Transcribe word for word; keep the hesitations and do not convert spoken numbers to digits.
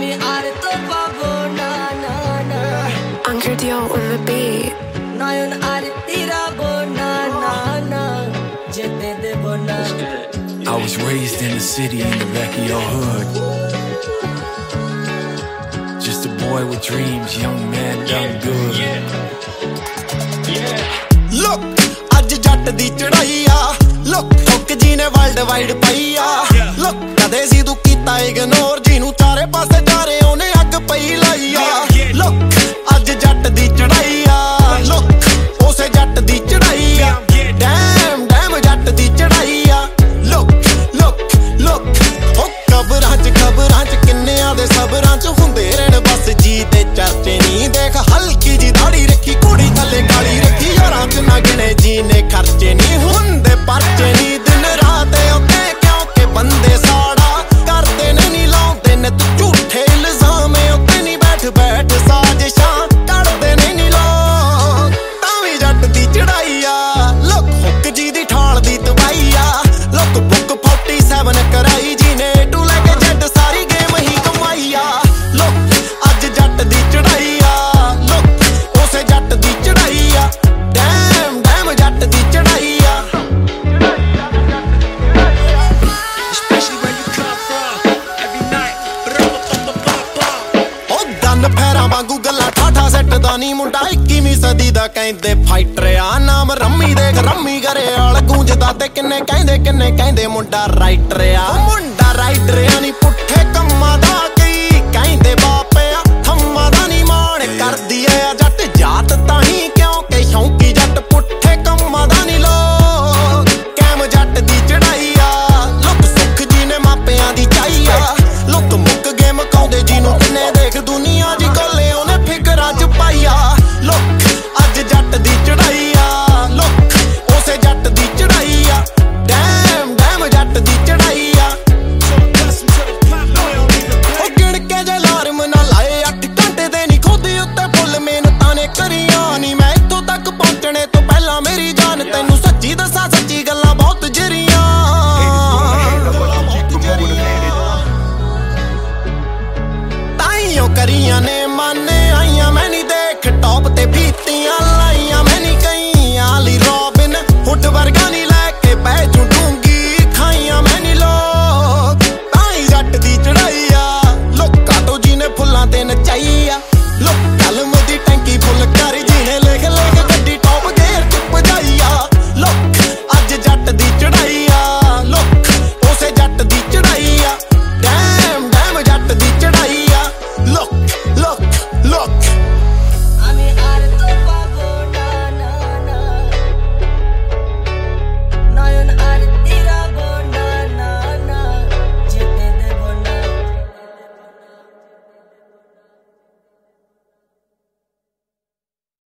Ami arto pavo na na na Anchor Dio on the beat. Nayon artira bona na na Jete de bona. I was raised in the city in the back of your hood. Just a boy with dreams, young man done good. Look, ਅੱਜ ਜੱਟ ਦੀ ਚੜਾਈ ਆ Look, ਠੁੱਕ ਜੀ ਨੇ world wide ਪਈ ਆ Look, ਕਦੇ ਸੀ ਤੂੰ ਕੀਤਾ ਇਗਨੋਰ ਜਿਹਨੂੰ ਚਾਰੇ ਪਾਸੇ ਚਾਰੇ ਉਹਨੇ ਅੱਗ ਪਈ ਲਈ ਆ Look, ਅੱਜ ਜੱਟ ਦੀ ਚੜਾਈ ਆ Look, ਉਸੇ ਜੱਟ ਦੀ ਚੜਾਈ ਆ Damn, damn ਜੱਟ ਦੀ ਚੜਾਈ ਆ Look, look, look ਉਹ ਕਬਰਾਂ ਚ ਖਬਰਾਂ ਚ ਕਿੰਨਿਆਂ ਦੇ ਸਬਰਾਂ ਚ ਹੁੰਦੇ ਰਹਿਣ ਬਸ ਜੀ ਤੇ ਚਰਚੇ ਨਹੀਂ ਦੇਖ ਹਲਕੀ ਜੀ ਦਾੜੀ ਰੱਖੀ ਕੁੜੀ ਥੱਲੇ ਕਾਲੀ ਰੱਖੀ ਯਾਰਾਂ ਚ ਨਾ ਗਿਣੇ ਜੀ ਨੇ ਖਰਚੇ ਨਹੀਂ ਹੁੰਦੇ ਪਰਚੇ ਨਹੀਂ ਦਿਨ ਰਾਤ ਉੱਤੇ ਕਿਉਂਕਿ ਬੰਦੇ ਸਾੜਾ ਕਰਦੇ ਨੇ ਨਹੀਂ ਲਾਉਂਦੇ ਨੇ ਤੂੰ ਝੂਠੇ ਇਲਜ਼ਾਮ ਉੱਤੇ ਨਹੀਂ ਬੈਠ ਬੈਠ ਸਾਜ਼ਿਸ਼ਾਂ ਕਰਦੇ ਨੇ ਨਹੀਂ ਲੋਕ ਤਾਂ ਵੀ ਜੱਟ ਦੀ ਚੜਾਈ ਆ ਲੋਕ ਹੁੱਕ ਜੀ ਦੀ ਠਾਲ ਦੀ ਦਵਾਈ ਆ ਲੋਕ ਬੁੱਕ ਸੈਵਨ ਕਰਾਈ ਜੀ ਨੇ ਟੂ ਲੈ ਕੇ ਜੱਟ ਸਾਰੀ ਗੇਮ ਹੀ ਕਮਾਈ ਆ ਲੋਕ ਅੱਜ ਜੱਟ ਦੀ ਚੜਾਈ ਆ ਲੋਕ ਉਸੇ ਜੱਟ ਦੀ ਚੜਾਈ ਆ ਡੈਮ ਡੈਮ ਜੱਟ ਦੀ ਚੜਾਈ ਆ Especially where you come from every night ਉਹ ਗੰਨ ਫੈਰਾਂ ਵਾਂਗੂ ਗੱਲਾਂ ਠਾਠਾ ਸੈੱਟ ਦਾ ਨੀ ਮੁੰਡਾ ਇੱਕੀਵੀਂ ਸਦੀ ਦਾ ਕਹਿੰਦੇ ਫਾਈਟਰ ਆ ਨਾਮ ਰੰਮੀ ਦੇਖ ਰੰਮੀ ਕਰੇ ਆਲ ਗੂੰਜਦਾ ਤੇ ਕਿੰਨੇ ਕਹਿੰਦੇ ਕਿੰਨੇ ਕਹਿੰਦੇ ਮੁੰਡਾ ਰਾਈਟਰ ਆ ਮੁੰਡਾ ਰਾਈਟਰ ਆ ਨੀ ਪੁੱਠੇ ਕੰਮਾਂ ਦਾ ਕੀ ਕਹਿੰਦੇ ਬਾਪ ਆ ਥੰਮਾਂ ਦਾ ਨੀ ਮਾਣ ਕਰਦੀ ਆ ਜੱਟ ਜਾਤ ਤਾਂ ਹੀ ਕਿਉਂਕਿ ਸ਼ੌਂਕੀ ਜੱਟ ਪੁੱਠੇ ਕੰਮਾਂ ਦਾ ਨੀ ਲੋਕ ਕੈਮ ਜੱਟ ਦੀ ਚੜਾਈ ਆ ਲੋਕ ਸੁੱਖ ਜੀ ਨੇ ਮਾਪਿਆਂ ਦੀ ਚਾਈ ਆ ਲੋਕ ਮੁੱਕ ਗਏ ਮਕਾਉਂਦੇ ਜਿਹਨੂੰ ਕਿੰਨੇ ਦੇਖ ਦੁਨੀਆ ਦੀ ਕੋਲੇ ਉਹਨੇ ਫਿਕਰਾਂ ਚ ਪਾਈ ਆ ਲੋਕ ਅੱਜ ਜੱਟ ਦੀ ਚੜਾਈ ਆ ਲੋਕ ਉਸੇ ਜੱਟ ਦੀ ਚੜਾਈ ਆ ਡੈਮ ਡੈਮ ਜੱਟ ਦੀ ਚੜਾਈ ਆ ਉਹ ਗਿਣ ਕੇ ਜੇ ਅਲਾਰਮ ਨਾ ਲਾਏ ਅੱਠ ਘੰਟੇ ਦੇ ਨੀ ਖੋਦੇ ਉੱਤੇ ਫੁੱਲ ਮਿਹਨਤਾਂ ਨੇ ਕਰੀਆਂ ਨੀ ਮੈਂ ਇੱਥੋਂ ਤੱਕ ਪਹੁੰਚਣੇ ਤੋਂ ਪਹਿਲਾਂ ਮੇਰੀ ਜਾਨ ਤੈਨੂੰ ਸੱਚੀ ਦੱਸਾਂ ਸੱਚੀ ਗੱਲਾਂ ਬਹੁਤ ਜਰੀਆਂ ਤਾਈਓ ਕਰੀਆਂ ਨੇ ਮਾਨੇ ਆਈਆਂ ਮੈਂ ਨੀ ਦੇਖ ਟੌਪ ਤੇ ਬੀਤੀਆਂ ਲਾਈਆਂ